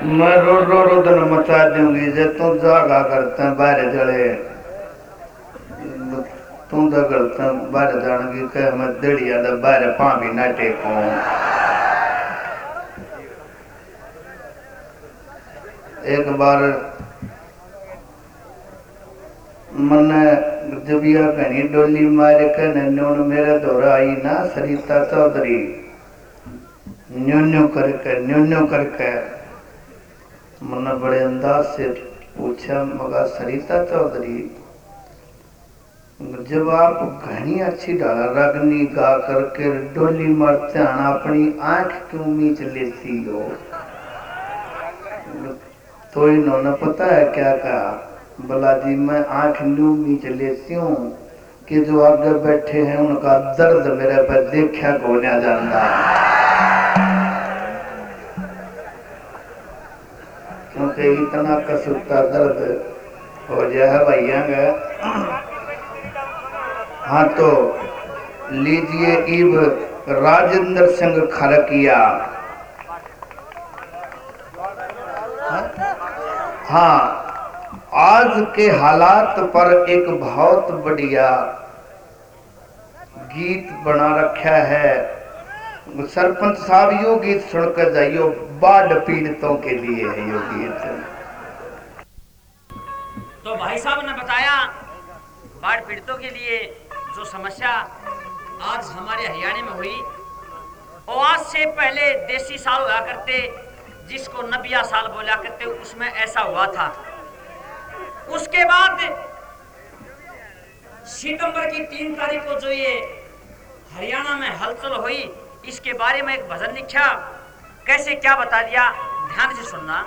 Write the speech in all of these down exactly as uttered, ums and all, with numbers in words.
मैं रो रो रो दिन मचा दूंगी जे तू जागा करता बाहर जले तू तो करता बाहर जाने कह मैं दड़िया दा बाहर पा भी ना टेको एक बार मने जब यह कहीं डोली मारे के नन्यों मेरे दौरा आई ना सरिता चौधरी न्यू न्यू करके न्यू न्यू करके मने बड़े अंदाज से पूछा मगा सरिता चौधरी जब आप घनी अच्छी डाला रगनी गा करके डोली मारते हैं अपनी आंख क्यों मीच लेती हो तो इन्होंने पता है क्या कहा बोला जी मैं आंख न्यू नीचे लेती हूँ कि जो आगे बैठे हैं उनका दर्द मेरे पर देखा गोना जाता क्योंकि इतना कसुता दर्द हो जाए भैया का। हाँ तो लीजिए इब राजेंद्र सिंह खरकिया। हाँ आज के हालात पर एक बहुत बढ़िया गीत बना रखा है सरपंच साहब। यो गीत सुनकर जाइयो बाढ़ पीड़ितों के लिए है यो गीत। तो भाई साहब ने बताया बाढ़ पीड़ितों के लिए जो समस्या आज हमारे हरियाणा में हुई और आज से पहले देसी साल हुआ करते जिसको नबिया साल बोला करते उसमें ऐसा हुआ था। उसके बाद सितंबर की तीन तारीख को जो ये हरियाणा में हलचल हुई इसके बारे में एक भजन लिखा। कैसे क्या बता दिया ध्यान से सुनना।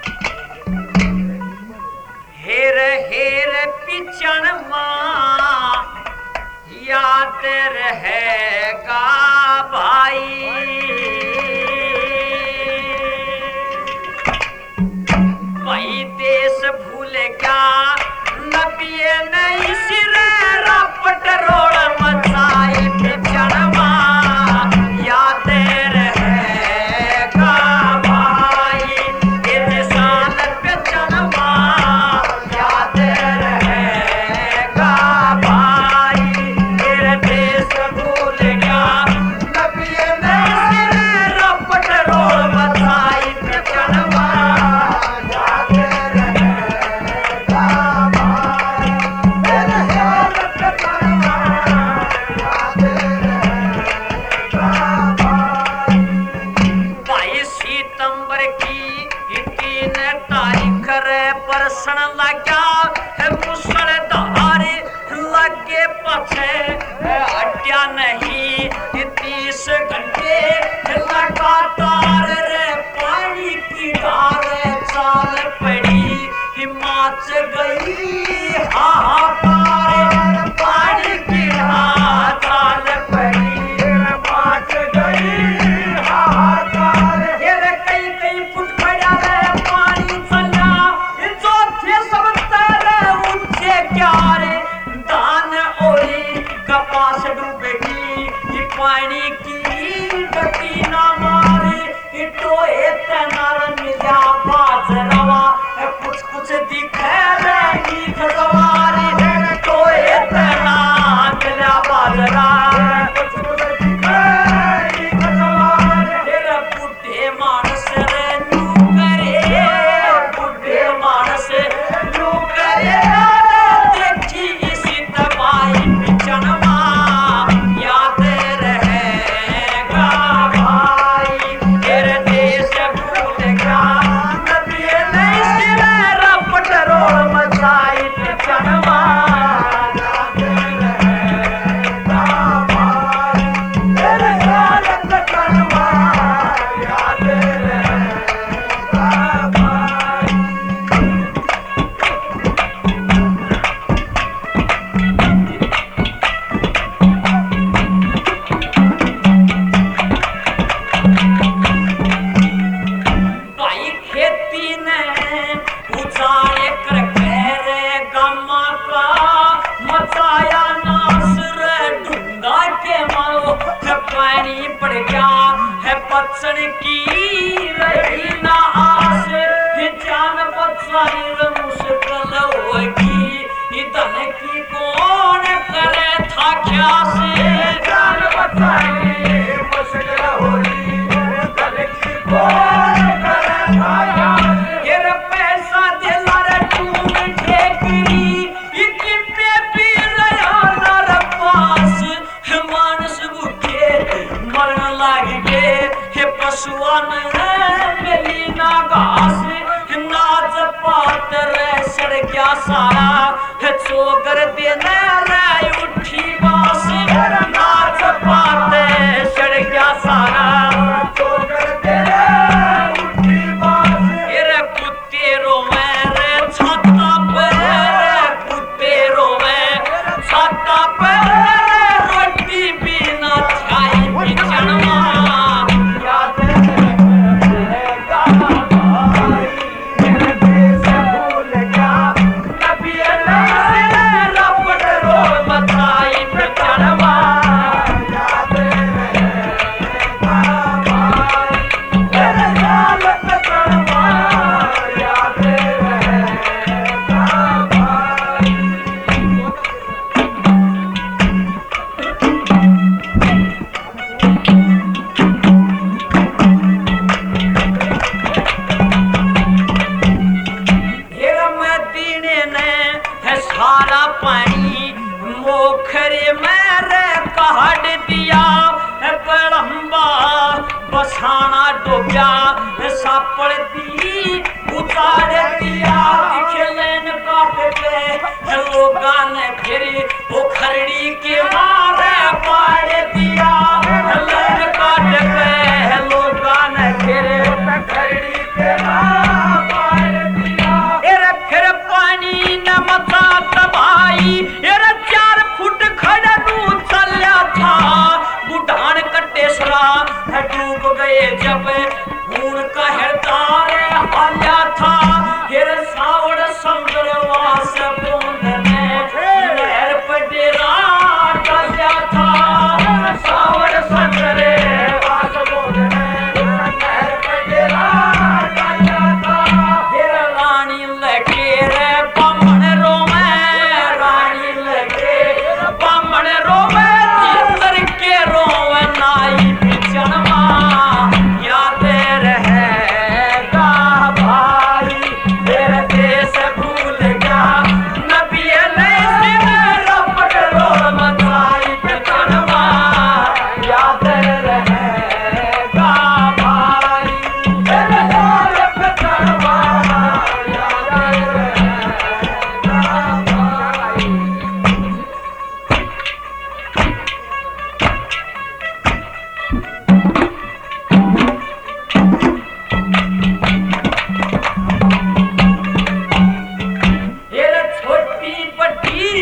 हेर हेर पिछण मां याद रहेगा भाई भाई देश भूल गया नबिये नहीं सिर रपट रोड मचाई पिछण मां याद रहेगा भाई इंसान पिछण मां याद रहेगा भाई तेरे देश भूल गया नबिये नहीं सिर रपट रोड मचाई पिछण मां बरसन लगा है मुसलधार लगे पछे हटिया नहीं तीस घंटे लगातार रे पानी की धार चाल पड़ी हिमाच गई हाहाकार पानी की धार चाल पड़ी हिमाच गई हाहाकार ये कई कई फुट पड़ा रे पानी चला सब तेरे ऊंचे क्यारे दान ओली कपास डूबेगी ये पानी की गति ना मारे टोए तनार मिला बाजरवा कुछ कुछ दिखे रहेगी सवारी टोए तनार मिला बाजरा कुछ कुछ दिखे रहेगी सवारी तेरे बुढ़े मानस रे नू करे बुढ़े मानस देखी इसी तबाही पिछण मां याद रहेगा भाई तेरे देश भूल गया नबिये नहीं सिर रपट रोड मचाई पिछण मां याद रहेगा भाई तेरे देश पिछण मां याद रहेगा भाई। पानी पड़ गया है पत्सर की रही ना आस प्यास जान बचाई मुश्किल होई घर की कोई करे आयास गिर पैसा दिला रे टूम ठेकरी इकी पे पी रहा नर पास मानस भूखे मरण लाग के हे पशुआ मिली ना घास नाच पातर सड़ गया सारा चोगर देने रे उठी बास नाच पाते सड़ गया सारा चोकर तेरे उठी बास रे कुत्ते रोवे रे छाता पर रे कुत्ते रोवे छाता पर रे रोटी बिना खाई बिचनवा याद रहेगा भाई मेरे देश भूल गया नबी अल्लाह रपट रो बताई बिचनवा याद रहेगा भाई मेरे लाल कतरवा याद रहेगा भाई हीर मदीने ने है सारा पानी मोखरे मेरे काट दिया है बड़म्बा बसाना डोब्या है सापड़ दी उतार दिया खिलन काट पे है लोगा ने फिर वो खरड़ी के मारे पाड़ दिया है लन काट पे है लोगा ने फिर खड़ी के नाम पार दिया एरे फिर पानी न मचा तबाई एरे चार फुट खड़ा नू चल्या था बुढ़ान कट्टे सरा है डूब गए जब खून का हरदार हाल्या था हिर सावड़ समुद्र वास बूंद में लहर पडेरा डाल्या था सावर संगरे वास बोल में नहर पडेरा डाला था हिर रानी लगे रे बामण रोवे रानी लगे बामण रोवे जिंदर के रोवे नाई बिचनवा याद रहेगा भाई मेरे देश भूल गया नबी अल्लाह रपट रो मचाई बिचनवा याद रहेगा भाई मेरे लाल कतरवा याद रहेगा भाई ये छोटी बड़ी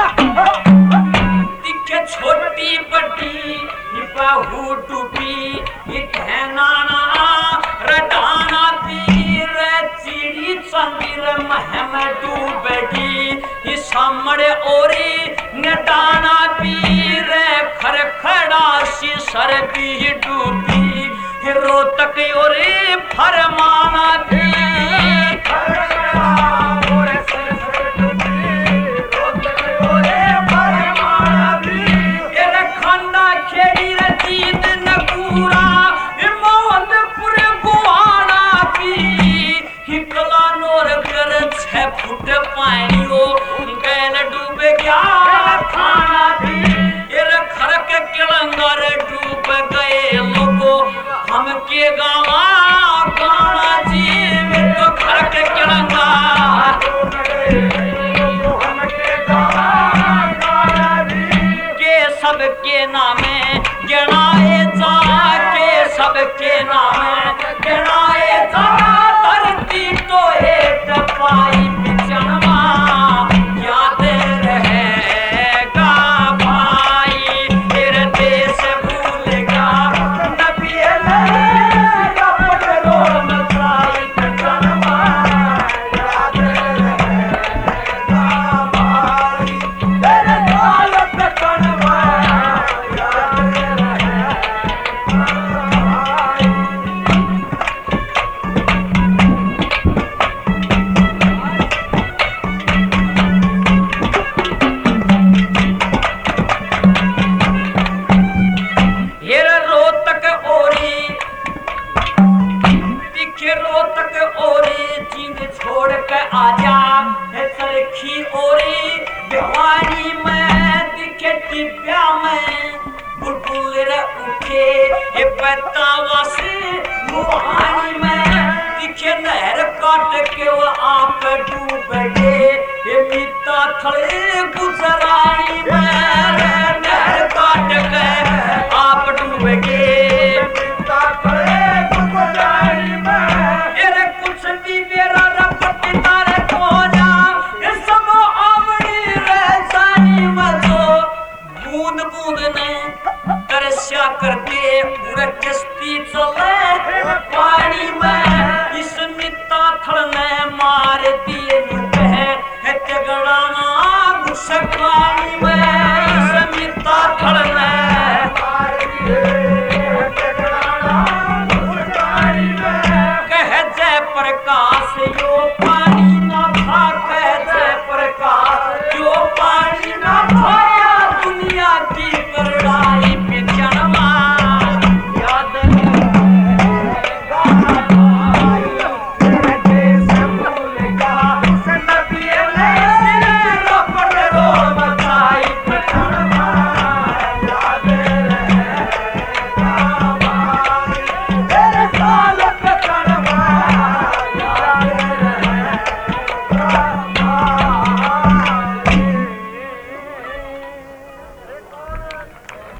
दिखे छोटी बड़ी ये बाहू डूबी ये धनाना रडाना तीर चिड़ी चंदिर महम डूबगी ये सामने ओरी नडाना पीर खरखड़ा सी सरदी डूबी ये रोतक ओरी फरमाना भी फुट पानियो गैल डूब गया खाना भी ये खरक किलंगर डूब गए लोगो हम के गावा गाना जी में तो खरक किलंगा के सबके नामे गिनाए जा के सबके नामे गिनाए जा धरती तो एक पाई बिचनवा याद रहे रपट ओरी चीन छोड़ के आजा चरखी ओरी बेवानी में दिखे टिब्या में बुलबुल रे उठे ये बतावा से मुहानी में दिखे नहर काट के वो आप डूब गए ये मीता थले गुजराई में नहर काट के आप डूब गए मीता थले गुजराई में ये कुछ भी मेरा रपट तारे को जा ये सब आवड़ी रे जानी मजो बूंद बूंद ने तरस्या कर दे उड़ किश्ती चले पानी में इस मित्ता थल ने मार दिए है तगड़ा गुस्सा पानी में इस मित्ता थल